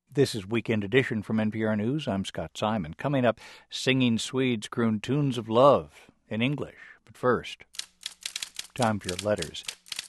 This is Weekend Edition from NPR News. I'm Scott Simon. Coming up, singing Swedes croon tunes of love in English. But first, time for your letters.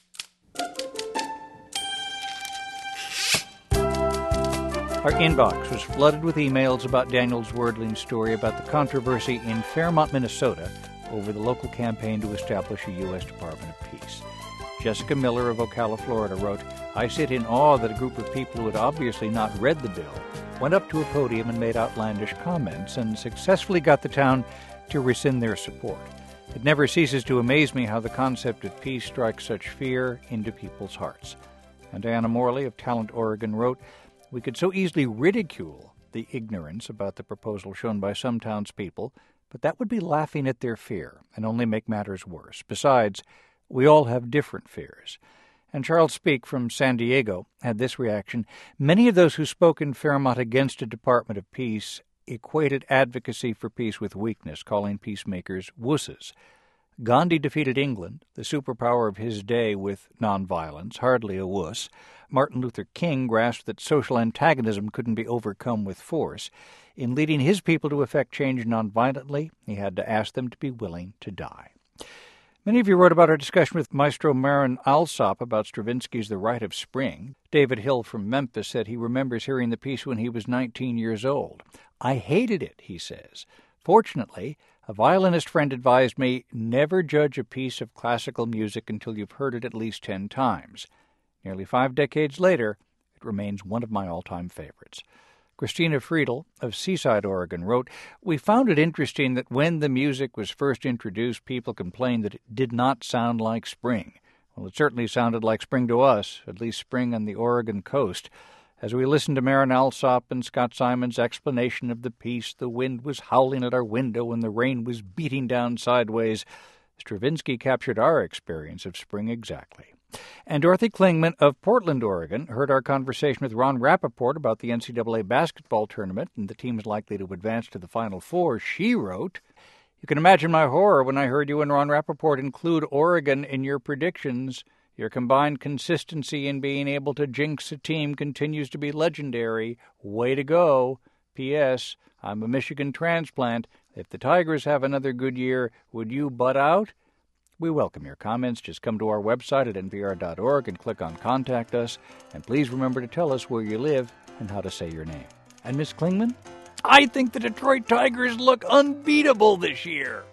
Our inbox was flooded with emails about Daniel Zwerdling's story about the controversy in Fairmont, Minnesota, over the local campaign to establish a U.S. Department of Peace. Jessica Miller of Ocala, Florida wrote, I sit in awe that a group of people who had obviously not read the bill went up to a podium and made outlandish comments and successfully got the town to rescind their support. It never ceases to amaze me how the concept of peace strikes such fear into people's hearts. And Diana Morley of Talent, Oregon wrote, we could so easily ridicule the ignorance about the proposal shown by some townspeople, but that would be laughing at their fear and only make matters worse. Besides, we all have different fears. And Charles Speak from San Diego had this reaction. Many of those who spoke in Fairmont against a Department of Peace equated advocacy for peace with weakness, calling peacemakers wusses. Gandhi defeated England, the superpower of his day, with nonviolence, hardly a wuss. Martin Luther King grasped that social antagonism couldn't be overcome with force. In leading his people to effect change nonviolently, he had to ask them to be willing to die. Many of you wrote about our discussion with Maestro Marin Alsop about Stravinsky's The Rite of Spring. David Hill from Memphis said he remembers hearing the piece when he was 19 years old. I hated it, he says. Fortunately, a violinist friend advised me, never judge a piece of classical music until you've heard it at least 10 times. Nearly 5 decades later, it remains one of my all-time favorites. Christina Friedel of Seaside, Oregon wrote, we found it interesting that when the music was first introduced, people complained that it did not sound like spring. Well, it certainly sounded like spring to us, at least spring on the Oregon coast. As we listened to Marin Alsop and Scott Simon's explanation of the piece, the wind was howling at our window and the rain was beating down sideways. Stravinsky captured our experience of spring exactly. And Dorothy Klingman of Portland, Oregon, heard our conversation with Ron Rappaport about the NCAA basketball tournament and the teams likely to advance to the Final Four. She wrote, you can imagine my horror when I heard you and Ron Rappaport include Oregon in your predictions. Your combined consistency in being able to jinx a team continues to be legendary. Way to go. P.S. I'm a Michigan transplant. If the Tigers have another good year, would you butt out? We welcome your comments. Just come to our website at npr.org and click on Contact Us. And please remember to tell us where you live and how to say your name. And Miss Klingman, I think the Detroit Tigers look unbeatable this year.